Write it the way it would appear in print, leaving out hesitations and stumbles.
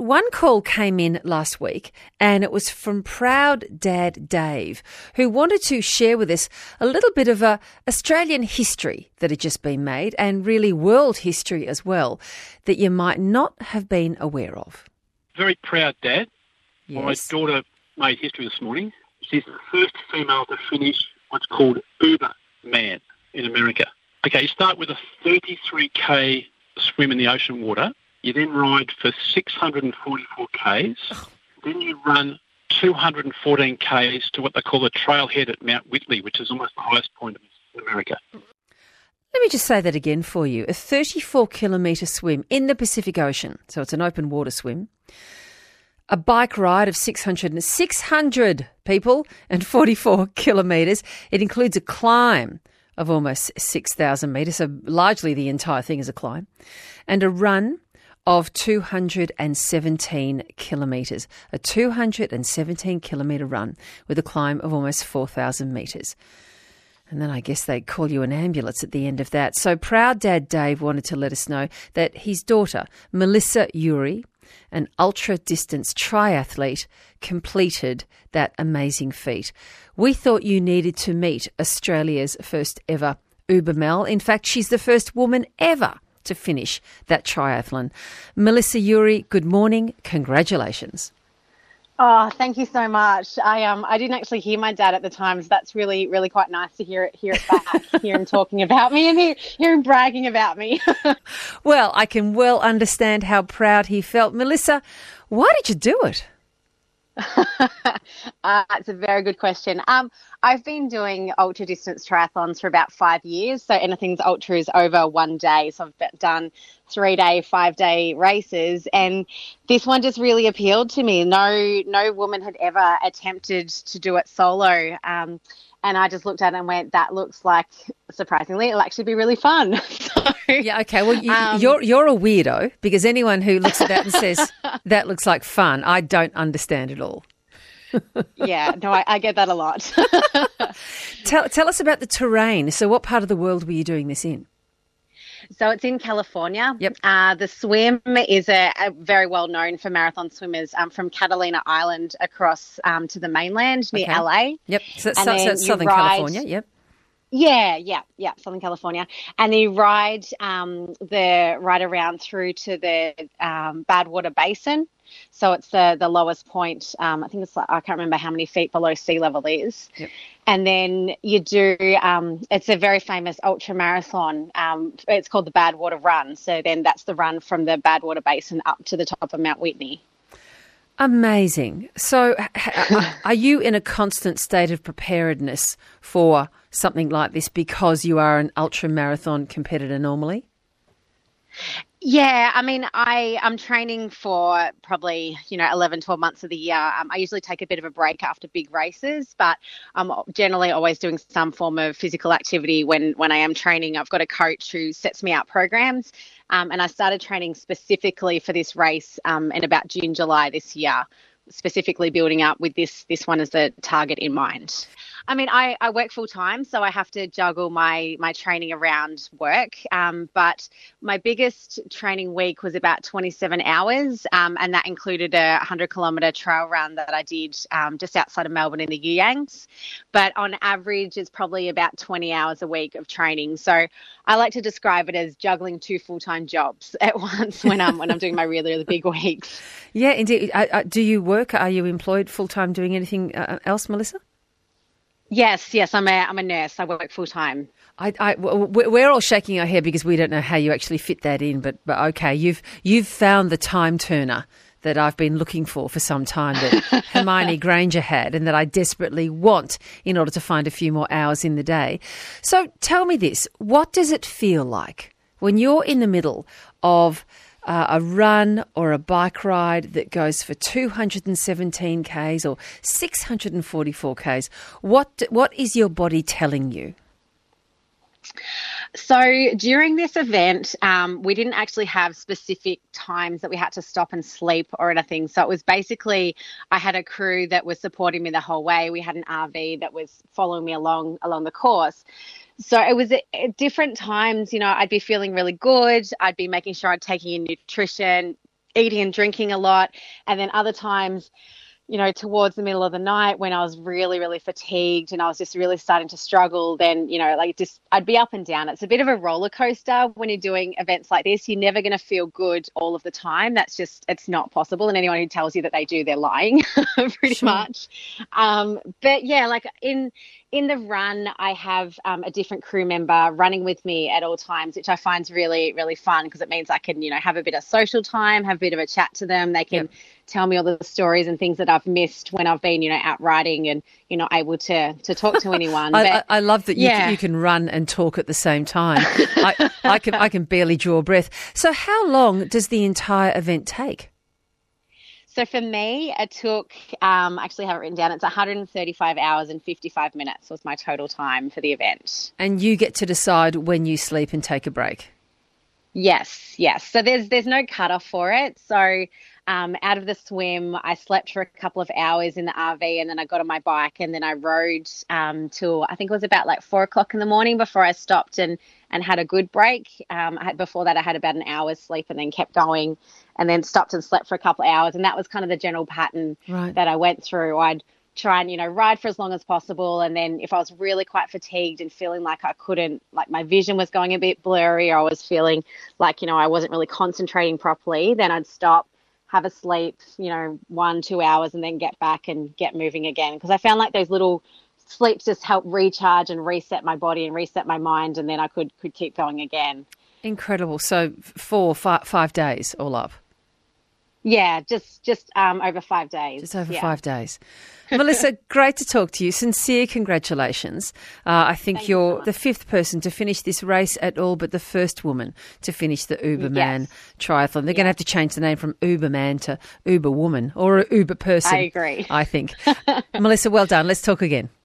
one call came in last week and it was from Proud Dad Dave, who wanted to share with us a little bit of Australian history that had just been made and really world history as well that you might not have been aware of. Very proud dad. Yes. My daughter made history this morning. She's the first female to finish what's called Uberman in America. Okay, you start with a 33k swim in the ocean water. You then ride for 644 Ks. Then you run 214 Ks to what they call the trailhead at Mount Whitley, which is almost the highest point in America. Let me just say that again for you. A 34-kilometre swim in the Pacific Ocean, so it's an open water swim. A bike ride of 600 people and 44 kilometres. It includes a climb of almost 6,000 metres, so largely the entire thing is a climb, and a run of 217 kilometres, a 217-kilometre run with a climb of almost 4,000 metres. And then I guess they call you an ambulance at the end of that. So Proud Dad Dave wanted to let us know that his daughter, Melissa Urie, an ultra-distance triathlete, completed that amazing feat. We thought you needed to meet Australia's first ever Ubermel. In fact, she's the first woman ever to finish that triathlon. Melissa Urie, good morning. Congratulations. Oh, thank you so much. I didn't actually hear my dad at the time, so that's really, really quite nice to hear it back, hear him talking about me and hear him bragging about me. Well, I can well understand how proud he felt. Melissa, why did you do it? It's a very good question. I've been doing ultra distance triathlons for about 5 years. So anything's ultra is over 1 day. So I've done 3-day, 5-day races, and this one just really appealed to me. No woman had ever attempted to do it solo. And I just looked at it and went, that looks like, surprisingly, it'll actually be really fun. Yeah, okay. Well, you're a weirdo, because anyone who looks at that and says, that looks like fun, I don't understand it all. Yeah, no, I get that a lot. Tell us about the terrain. So what part of the world were you doing this in? So it's in California. Yep. The swim is a very well known for marathon swimmers from Catalina Island across to the mainland near LA. Yep. So it's Southern California. Yep. Yeah, Southern California. And you ride around through to the Badwater Basin. So it's the lowest point. I think it's I can't remember how many feet below sea level is. Yep. And then you do, it's a very famous ultra marathon. It's called the Badwater Run. So then that's the run from the Badwater Basin up to the top of Mount Whitney. Amazing. So are you in a constant state of preparedness for something like this because you are an ultra marathon competitor normally? Yeah, I mean, I'm training for probably, 11, 12 months of the year. I usually take a bit of a break after big races, but I'm generally always doing some form of physical activity when I am training. I've got a coach who sets me out programs, and I started training specifically for this race in about June, July this year, specifically building up with this one as the target in mind. I mean, I work full time, so I have to juggle my training around work. But my biggest training week was about 27 hours, and that included a 100-kilometre trail run that I did just outside of Melbourne in the You Yangs. But on average, it's probably about 20 hours a week of training. So I like to describe it as juggling 2 full-time jobs at once when I'm doing my really, really big weeks. Yeah, indeed. Do you work? Are you employed full-time doing anything else, Melissa? Yes, I'm a nurse. I work full time. We're all shaking our head because we don't know how you actually fit that in. But okay, you've found the time turner that I've been looking for some time that Hermione Granger had, and that I desperately want in order to find a few more hours in the day. So tell me this: what does it feel like when you're in the middle of a run or a bike ride that goes for 217 Ks or 644 Ks? What is your body telling you? So during this event, we didn't actually have specific times that we had to stop and sleep or anything. So it was basically, I had a crew that was supporting me the whole way. We had an RV that was following me along the course. So it was at different times, I'd be feeling really good. I'd be making sure I'm taking in nutrition. eating and drinking a lot. And then other times, towards the middle of the night when I was really, really fatigued and I was just really starting to struggle, then, I'd be up and down. It's a bit of a roller coaster when you're doing events like this. You're never going to feel good all of the time. It's not possible. And anyone who tells you that they do, they're lying pretty much. But yeah, like in the run, I have a different crew member running with me at all times, which I find is really, really fun because it means I can, have a bit of social time, have a bit of a chat to them. They can tell me all the stories and things that I've missed when I've been, out riding and you're not able to talk to anyone. I love that you can run and talk at the same time. I can barely draw breath. So how long does the entire event take? So for me, it took, I actually have it written down, it's 135 hours and 55 minutes was my total time for the event. And you get to decide when you sleep and take a break? Yes. So there's no cutoff for it. So out of the swim, I slept for a couple of hours in the RV and then I got on my bike and then I rode till I think it was about like 4 o'clock in the morning before I stopped and had a good break. Before that, I had about an hour's sleep and then kept going and then stopped and slept for a couple of hours. And that was kind of the general pattern that I went through. I'd try and, ride for as long as possible. And then if I was really quite fatigued and feeling like I couldn't, like my vision was going a bit blurry or I was feeling like, I wasn't really concentrating properly, then I'd stop, have a sleep, 1-2 hours and then get back and get moving again. Because I found like those little sleeps just help recharge and reset my body and reset my mind. And then I could keep going again. Incredible. So 5 days all up. Yeah, just over 5 days. Just over 5 days. Melissa, great to talk to you. Sincere congratulations. I think you're the 5th person to finish this race at all, but the first woman to finish the Uberman triathlon. They're going to have to change the name from Uberman to Uberwoman or Uber person. I agree. I think. Melissa, well done. Let's talk again.